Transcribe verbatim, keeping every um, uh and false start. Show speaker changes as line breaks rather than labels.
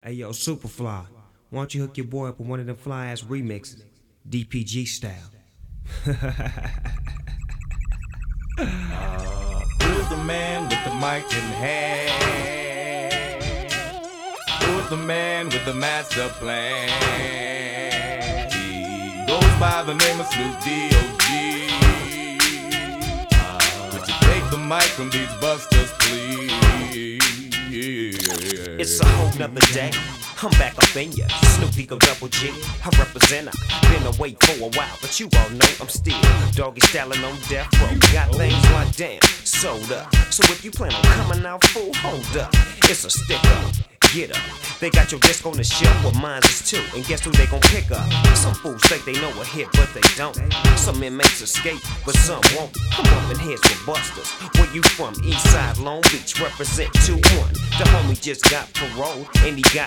Hey yo, Superfly, why don't you hook your boy up with one of them fly ass remixes, D P G style?
Uh, who's the man with the mic in hand? Who's the man with the master plan? He goes by the name of Snoop D O G. Uh, would you take the mic from these busters, please?
It's a whole nother day. I'm back up in ya. Snoopy go double G. I represent her. Been away for a while, but you all know I'm still doggy styling on death row. Got things like damn, sold up. So if you plan on coming out full, hold up. It's a stick up. Get up. They got your disc on the shelf, well mine's is too. And guess who they gon' pick up? Some fools think they know a hit, but they don't. Some inmates escape, but some won't. I'm bumping heads with busters. Where you from? East Side, Long Beach, represent two one. The homie just got parole, and he got